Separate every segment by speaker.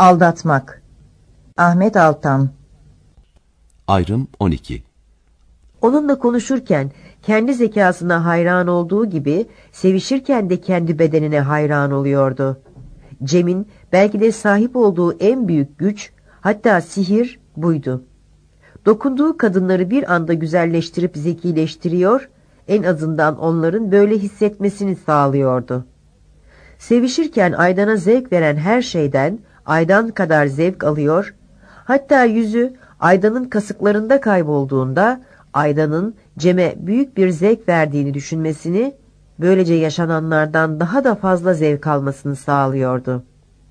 Speaker 1: Aldatmak. Ahmet Altan.
Speaker 2: Ayrım 12.
Speaker 3: Onunla konuşurken kendi zekasına hayran olduğu gibi sevişirken de kendi bedenine hayran oluyordu. Cem'in belki de sahip olduğu en büyük güç, hatta sihir buydu. Dokunduğu kadınları bir anda güzelleştirip zekileştiriyor, en azından onların böyle hissetmesini sağlıyordu. Sevişirken Aydan'a zevk veren her şeyden Aydan kadar zevk alıyor, hatta yüzü Aydan'ın kasıklarında kaybolduğunda Aydan'ın Cem'e büyük bir zevk verdiğini düşünmesini, böylece yaşananlardan daha da fazla zevk almasını sağlıyordu.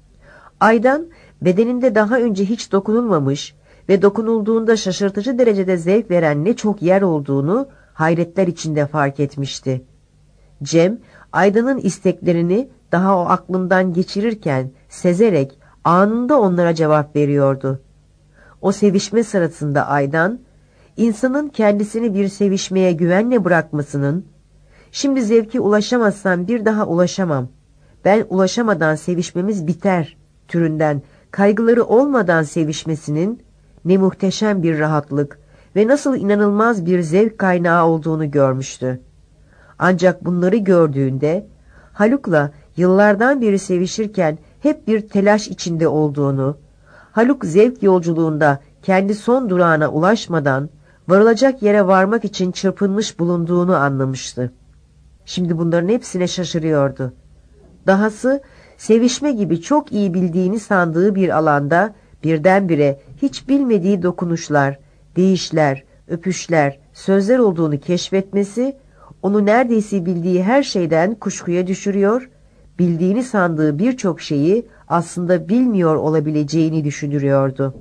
Speaker 3: Aydan, bedeninde daha önce hiç dokunulmamış ve dokunulduğunda şaşırtıcı derecede zevk veren ne çok yer olduğunu hayretler içinde fark etmişti. Cem, Aydan'ın isteklerini daha o aklından geçirirken sezerek anında onlara cevap veriyordu. O sevişme sırasında Aydan, insanın kendisini bir sevişmeye güvenle bırakmasının, "Şimdi zevke ulaşamazsam bir daha ulaşamam, ben ulaşamadan sevişmemiz biter" türünden kaygıları olmadan sevişmesinin ne muhteşem bir rahatlık ve nasıl inanılmaz bir zevk kaynağı olduğunu görmüştü. Ancak bunları gördüğünde Haluk'la yıllardan beri sevişirken hep bir telaş içinde olduğunu, Haluk zevk yolculuğunda kendi son durağına ulaşmadan varılacak yere varmak için çırpınmış bulunduğunu anlamıştı. Şimdi bunların hepsine şaşırıyordu. Dahası sevişme gibi çok iyi bildiğini sandığı bir alanda birdenbire hiç bilmediği dokunuşlar, değişler, öpüşler, sözler olduğunu keşfetmesi, onu neredeyse bildiği her şeyden kuşkuya düşürüyor, bildiğini sandığı birçok şeyi aslında bilmiyor olabileceğini düşündürüyordu.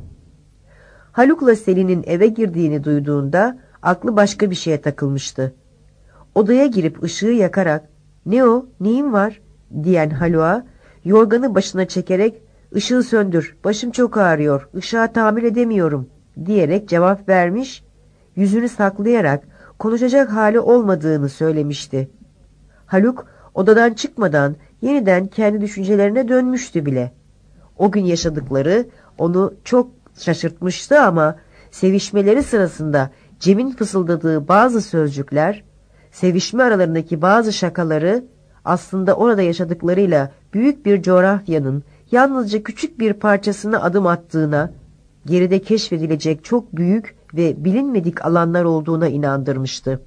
Speaker 3: Haluk'la Selin'in eve girdiğini duyduğunda aklı başka bir şeye takılmıştı. Odaya girip ışığı yakarak "Ne o, neyin var?" diyen Haluk'a yorganı başına çekerek "Işığı söndür, başım çok ağrıyor, ışığa tahammül edemiyorum" diyerek cevap vermiş, yüzünü saklayarak konuşacak hali olmadığını söylemişti. Haluk odadan çıkmadan yeniden kendi düşüncelerine dönmüştü bile. O gün yaşadıkları onu çok şaşırtmıştı ama sevişmeleri sırasında Cem'in fısıldadığı bazı sözcükler, sevişme aralarındaki bazı şakaları aslında orada yaşadıklarıyla büyük bir coğrafyanın yalnızca küçük bir parçasına adım attığına, geride keşfedilecek çok büyük ve bilinmedik alanlar olduğuna inandırmıştı.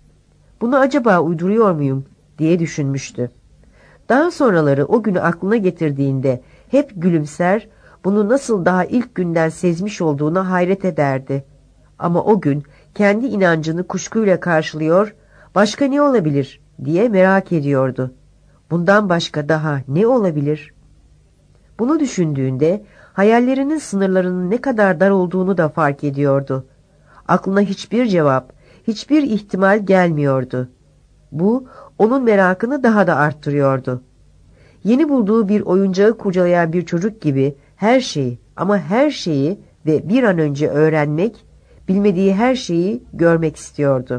Speaker 3: Bunu acaba uyduruyor muyum diye düşünmüştü. Daha sonraları o günü aklına getirdiğinde hep gülümser, bunu nasıl daha ilk günden sezmiş olduğuna hayret ederdi. Ama o gün kendi inancını kuşkuyla karşılıyor, başka ne olabilir diye merak ediyordu. Bundan başka daha ne olabilir? Bunu düşündüğünde hayallerinin sınırlarının ne kadar dar olduğunu da fark ediyordu. Aklına hiçbir cevap, hiçbir ihtimal gelmiyordu. Bu onun merakını daha da arttırıyordu. Yeni bulduğu bir oyuncağı kurcalayan bir çocuk gibi her şeyi ama her şeyi ve bir an önce öğrenmek, bilmediği her şeyi görmek istiyordu.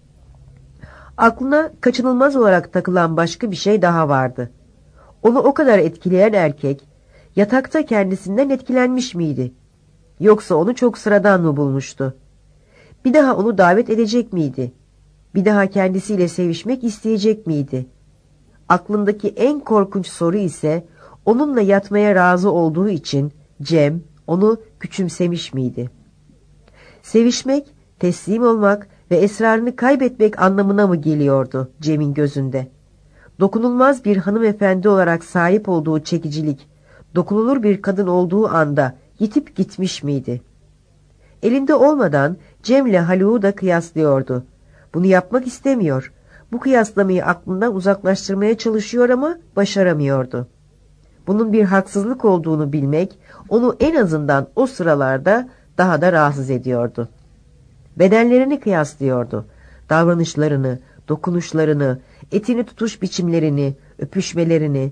Speaker 3: Aklına kaçınılmaz olarak takılan başka bir şey daha vardı. Onu o kadar etkileyen erkek, yatakta kendisinden etkilenmiş miydi? Yoksa onu çok sıradan mı bulmuştu? Bir daha onu davet edecek miydi? Bir daha kendisiyle sevişmek isteyecek miydi? Aklındaki en korkunç soru ise onunla yatmaya razı olduğu için Cem onu küçümsemiş miydi? Sevişmek, teslim olmak ve esrarını kaybetmek anlamına mı geliyordu Cem'in gözünde? Dokunulmaz bir hanımefendi olarak sahip olduğu çekicilik, dokunulur bir kadın olduğu anda yitip gitmiş miydi? Elinde olmadan Cem'le Haluk'u da kıyaslıyordu. Bunu yapmak istemiyor. Bu kıyaslamayı aklından uzaklaştırmaya çalışıyor ama başaramıyordu. Bunun bir haksızlık olduğunu bilmek onu en azından o sıralarda daha da rahatsız ediyordu. Bedenlerini kıyaslıyordu. Davranışlarını, dokunuşlarını, etini tutuş biçimlerini, öpüşmelerini.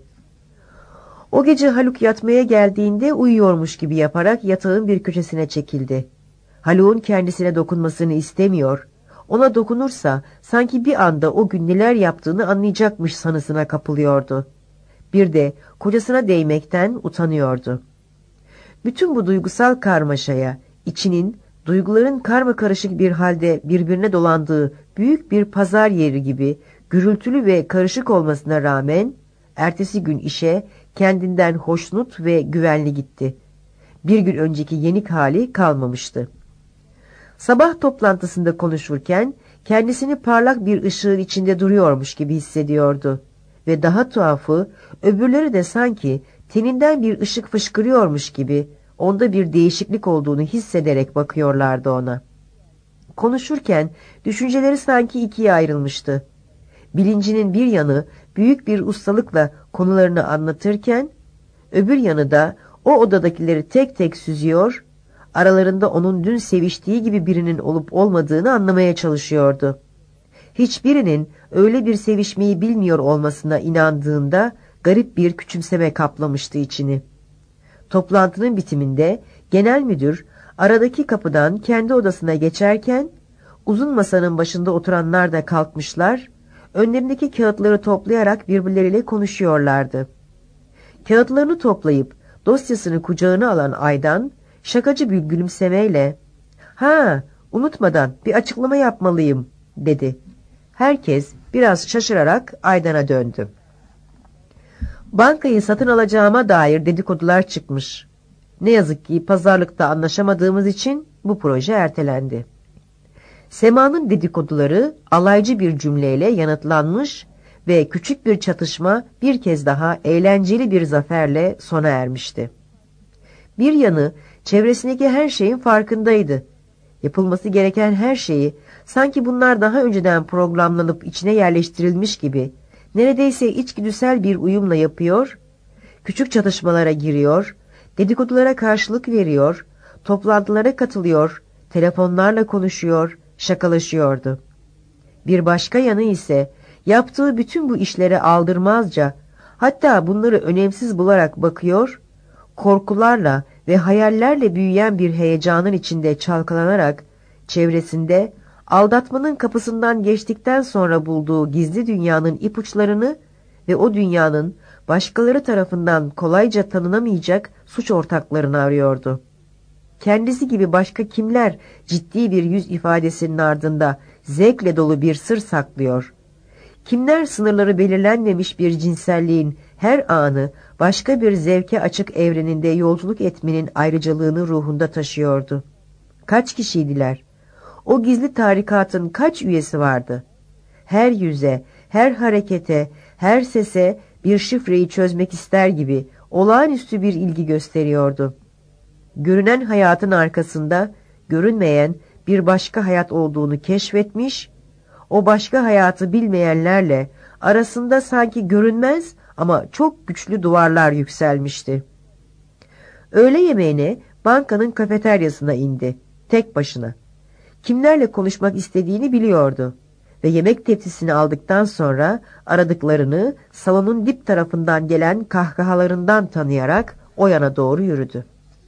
Speaker 3: O gece Haluk yatmaya geldiğinde uyuyormuş gibi yaparak yatağın bir köşesine çekildi. Haluk'un kendisine dokunmasını istemiyor, ona dokunursa sanki bir anda o gün neler yaptığını anlayacakmış sanısına kapılıyordu. Bir de kocasına değmekten utanıyordu. Bütün bu duygusal karmaşaya, içinin duyguların karmakarışık bir halde birbirine dolandığı büyük bir pazar yeri gibi gürültülü ve karışık olmasına rağmen ertesi gün işe kendinden hoşnut ve güvenli gitti. Bir gün önceki yenik hali kalmamıştı. Sabah toplantısında konuşurken kendisini parlak bir ışığın içinde duruyormuş gibi hissediyordu. Ve daha tuhafı, öbürleri de sanki teninden bir ışık fışkırıyormuş gibi onda bir değişiklik olduğunu hissederek bakıyorlardı ona. Konuşurken düşünceleri sanki ikiye ayrılmıştı. Bilincinin bir yanı büyük bir ustalıkla konularını anlatırken, öbür yanı da o odadakileri tek tek süzüyor, aralarında onun dün seviştiği gibi birinin olup olmadığını anlamaya çalışıyordu. Hiçbirinin öyle bir sevişmeyi bilmiyor olmasına inandığında garip bir küçümseme kaplamıştı içini. Toplantının bitiminde genel müdür aradaki kapıdan kendi odasına geçerken uzun masanın başında oturanlar da kalkmışlar, önlerindeki kağıtları toplayarak birbirleriyle konuşuyorlardı. Kağıtlarını toplayıp dosyasını kucağına alan Aydan şakacı bir gülümsemeyle "Ha, unutmadan bir açıklama yapmalıyım," dedi. Herkes biraz şaşırarak Aydan'a döndü. Bankayı satın alacağıma dair dedikodular çıkmış. Ne yazık ki pazarlıkta anlaşamadığımız için bu proje ertelendi. Sema'nın dedikoduları alaycı bir cümleyle yanıtlanmış ve küçük bir çatışma bir kez daha eğlenceli bir zaferle sona ermişti. Bir yanı çevresindeki her şeyin farkındaydı. Yapılması gereken her şeyi sanki bunlar daha önceden programlanıp içine yerleştirilmiş gibi neredeyse içgüdüsel bir uyumla yapıyor, küçük çatışmalara giriyor, dedikodulara karşılık veriyor, toplantılara katılıyor, telefonlarla konuşuyor, şakalaşıyordu. Bir başka yanı ise yaptığı bütün bu işlere aldırmazca, hatta bunları önemsiz bularak bakıyor, korkularla ve hayallerle büyüyen bir heyecanın içinde çalkalanarak çevresinde aldatmanın kapısından geçtikten sonra bulduğu gizli dünyanın ipuçlarını ve o dünyanın başkaları tarafından kolayca tanınamayacak suç ortaklarını arıyordu. Kendisi gibi başka kimler ciddi bir yüz ifadesinin ardında zevkle dolu bir sır saklıyor? Kimler sınırları belirlenmemiş bir cinselliğin her anı başka bir zevke açık evreninde yolculuk etmenin ayrıcalığını ruhunda taşıyordu? Kaç kişiydiler? O gizli tarikatın kaç üyesi vardı? Her yüze, her harekete, her sese bir şifreyi çözmek ister gibi olağanüstü bir ilgi gösteriyordu. Görünen hayatın arkasında görünmeyen bir başka hayat olduğunu keşfetmiş, o başka hayatı bilmeyenlerle arasında sanki görünmez ama çok güçlü duvarlar yükselmişti. Öğle yemeğine bankanın kafeteryasına indi, tek başına. Kimlerle konuşmak istediğini biliyordu ve yemek tepsisini aldıktan sonra aradıklarını salonun dip tarafından gelen kahkahalarından tanıyarak o yana doğru yürüdü.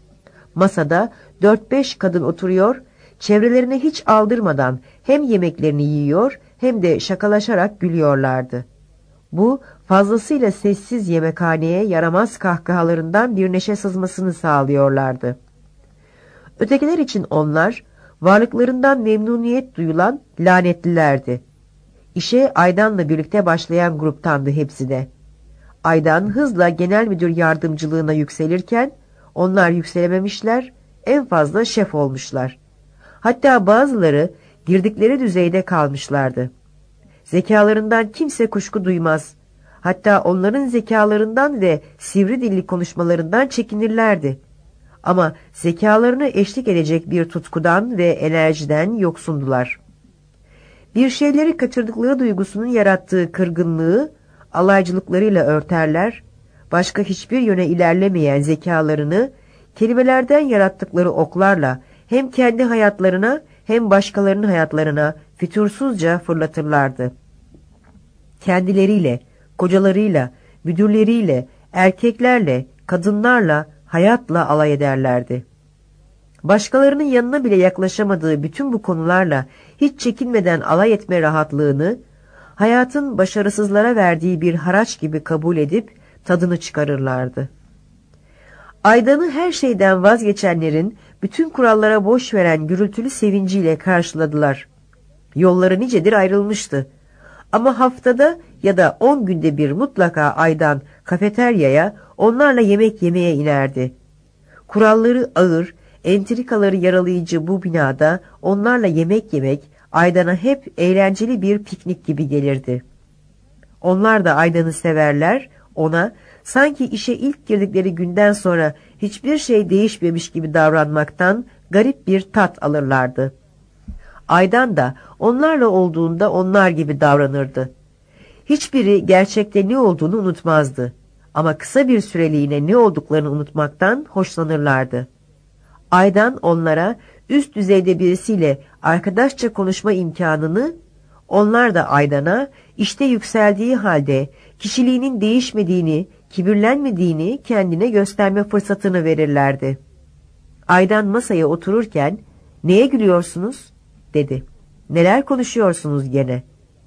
Speaker 3: Masada 4-5 kadın oturuyor, çevrelerine hiç aldırmadan hem yemeklerini yiyor hem de şakalaşarak gülüyorlardı. Bu fazlasıyla sessiz yemekhaneye yaramaz kahkahalarından bir neşe sızmasını sağlıyorlardı. Ötekiler için onlar varlıklarından memnuniyet duyulan lanetlilerdi. İşe Aydan'la birlikte başlayan gruptandı hepsi de. Aydan hızla genel müdür yardımcılığına yükselirken onlar yükselememişler, en fazla şef olmuşlar. Hatta bazıları girdikleri düzeyde kalmışlardı. Zekalarından kimse kuşku duymaz. Hatta onların zekalarından ve sivri dilli konuşmalarından çekinirlerdi. Ama zekalarına eşlik edecek bir tutkudan ve enerjiden yoksundular. Bir şeyleri kaçırdıkları duygusunun yarattığı kırgınlığı alaycılıklarıyla örterler, başka hiçbir yöne ilerlemeyen zekalarını kelimelerden yarattıkları oklarla hem kendi hayatlarına hem başkalarının hayatlarına fütursuzca fırlatırlardı. Kendileriyle, kocalarıyla, müdürleriyle, erkeklerle, kadınlarla, hayatla alay ederlerdi. Başkalarının yanına bile yaklaşamadığı bütün bu konularla hiç çekinmeden alay etme rahatlığını, hayatın başarısızlara verdiği bir haraç gibi kabul edip tadını çıkarırlardı. Aydan'ı her şeyden vazgeçenlerin bütün kurallara boş veren gürültülü sevinciyle karşıladılar. Yolları nicedir ayrılmıştı. Ama haftada ya da 10 günde bir mutlaka Aydan kafeteryaya onlarla yemek yemeye inerdi. Kuralları ağır, entrikaları yaralayıcı bu binada onlarla yemek yemek Aydan'a hep eğlenceli bir piknik gibi gelirdi. Onlar da Aydan'ı severler, ona sanki işe ilk girdikleri günden sonra hiçbir şey değişmemiş gibi davranmaktan garip bir tat alırlardı. Aydan da onlarla olduğunda onlar gibi davranırdı. Hiçbiri gerçekte ne olduğunu unutmazdı. Ama kısa bir süreliğine ne olduklarını unutmaktan hoşlanırlardı. Aydan onlara üst düzeyde birisiyle arkadaşça konuşma imkanını, onlar da Aydan'a işte yükseldiği halde kişiliğinin değişmediğini, kibirlenmediğini kendine gösterme fırsatını verirlerdi. Aydan masaya otururken "Neye gülüyorsunuz?" dedi. "Neler konuşuyorsunuz gene?"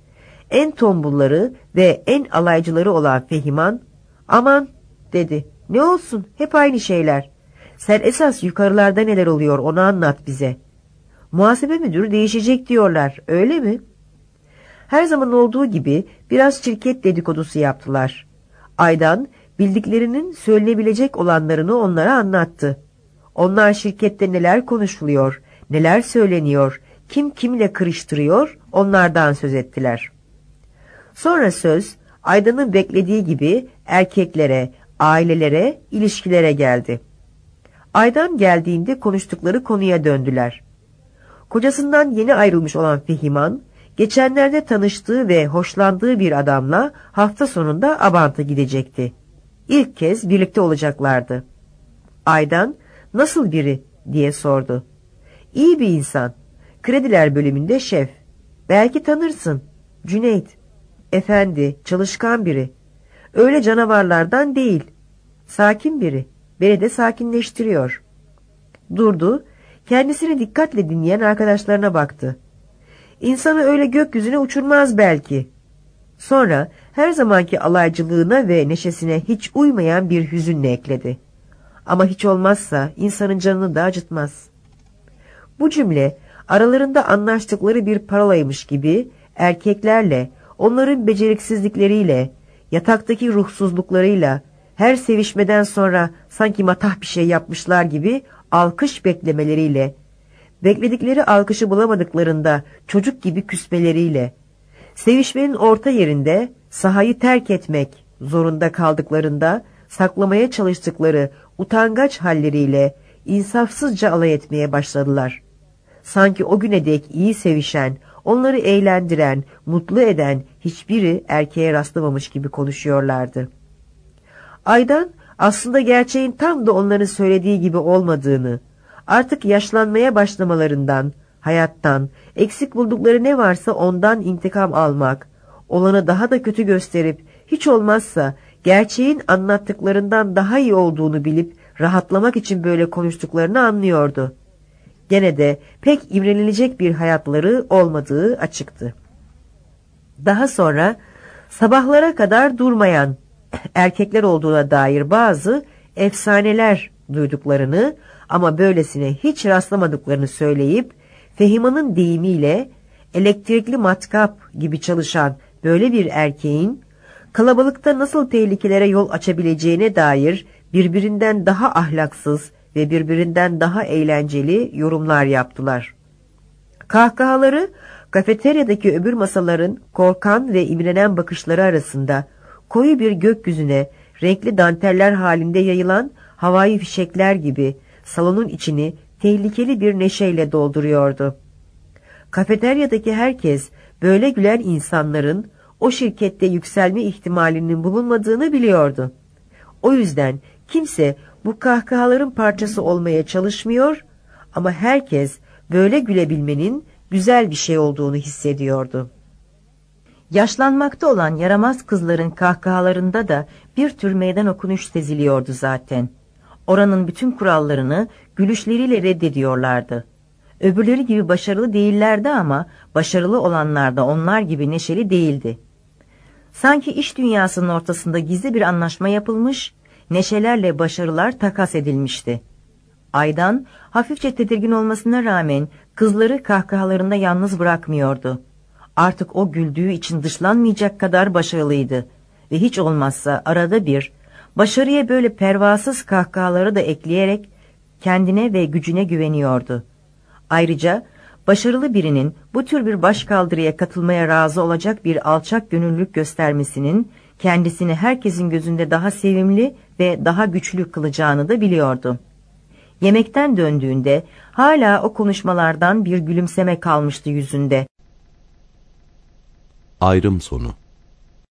Speaker 3: En tombulları ve en alaycıları olan Fehiman, "Aman," dedi, "ne olsun, hep aynı şeyler. Sen esas yukarılarda neler oluyor onu anlat bize. Muhasebe müdürü değişecek diyorlar, öyle mi?" Her zaman olduğu gibi biraz şirket dedikodusu yaptılar. Aydan bildiklerinin söylenebilecek olanlarını onlara anlattı. Onlar şirkette neler konuşuluyor, neler söyleniyor, kim kimle kırıştırıyor, onlardan söz ettiler. Sonra söz Aydan'ın beklediği gibi erkeklere, ailelere, ilişkilere geldi. Aydan geldiğinde konuştukları konuya döndüler. Kocasından yeni ayrılmış olan Fehiman, geçenlerde tanıştığı ve hoşlandığı bir adamla hafta sonunda Abant'a gidecekti. İlk kez birlikte olacaklardı. Aydan, "Nasıl biri?" diye sordu. "İyi bir insan. Krediler bölümünde şef. Belki tanırsın. Cüneyt. Efendi, çalışkan biri. Öyle canavarlardan değil. Sakin biri. Beni de sakinleştiriyor." Durdu. Kendisini dikkatle dinleyen arkadaşlarına baktı. "İnsanı öyle gökyüzüne uçurmaz belki." Sonra her zamanki alaycılığına ve neşesine hiç uymayan bir hüzünle ekledi. "Ama hiç olmazsa insanın canını da acıtmaz." Bu cümle aralarında anlaştıkları bir parolaymış gibi erkeklerle, onların beceriksizlikleriyle, yataktaki ruhsuzluklarıyla, her sevişmeden sonra sanki matah bir şey yapmışlar gibi alkış beklemeleriyle, bekledikleri alkışı bulamadıklarında çocuk gibi küsmeleriyle, sevişmenin orta yerinde sahayı terk etmek zorunda kaldıklarında saklamaya çalıştıkları utangaç halleriyle insafsızca alay etmeye başladılar. Sanki o güne dek iyi sevişen, onları eğlendiren, mutlu eden hiçbiri erkeğe rastlamamış gibi konuşuyorlardı. Aydan aslında gerçeğin tam da onların söylediği gibi olmadığını, artık yaşlanmaya başlamalarından, hayattan, eksik buldukları ne varsa ondan intikam almak, olanı daha da kötü gösterip hiç olmazsa gerçeğin anlattıklarından daha iyi olduğunu bilip rahatlamak için böyle konuştuklarını anlıyordu. Gene de pek imrenilecek bir hayatları olmadığı açıktı. Daha sonra sabahlara kadar durmayan erkekler olduğuna dair bazı efsaneler duyduklarını ama böylesine hiç rastlamadıklarını söyleyip Fehiman'ın deyimiyle elektrikli matkap gibi çalışan böyle bir erkeğin kalabalıkta nasıl tehlikelere yol açabileceğine dair birbirinden daha ahlaksız ve birbirinden daha eğlenceli yorumlar yaptılar. Kahkahaları kafeteryadaki öbür masaların korkan ve imrenen bakışları arasında koyu bir gökyüzüne renkli danteller halinde yayılan havai fişekler gibi salonun içini tehlikeli bir neşeyle dolduruyordu. Kafeteryadaki herkes böyle gülen insanların o şirkette yükselme ihtimalinin bulunmadığını biliyordu. O yüzden kimse bu kahkahaların parçası olmaya çalışmıyor ama herkes böyle gülebilmenin güzel bir şey olduğunu hissediyordu.
Speaker 1: Yaşlanmakta olan yaramaz kızların kahkahalarında da bir tür meydan okunuş seziliyordu zaten. Oranın bütün kurallarını gülüşleriyle reddediyorlardı. Öbürleri gibi başarılı değillerdi ama başarılı olanlar da onlar gibi neşeli değildi. Sanki iş dünyasının ortasında gizli bir anlaşma yapılmış, neşelerle başarılar takas edilmişti. Aydan hafifçe tedirgin olmasına rağmen kızları kahkahalarında yalnız bırakmıyordu. Artık o güldüğü için dışlanmayacak kadar başarılıydı ve hiç olmazsa arada bir başarıya böyle pervasız kahkahaları da ekleyerek kendine ve gücüne güveniyordu. Ayrıca başarılı birinin bu tür bir başkaldırıya katılmaya razı olacak bir alçak gönüllülük göstermesinin kendisini herkesin gözünde daha sevimli ve daha güçlü kılacağını da biliyordu. Yemekten döndüğünde hala o konuşmalardan bir gülümseme kalmıştı yüzünde.
Speaker 2: Ayrım sonu.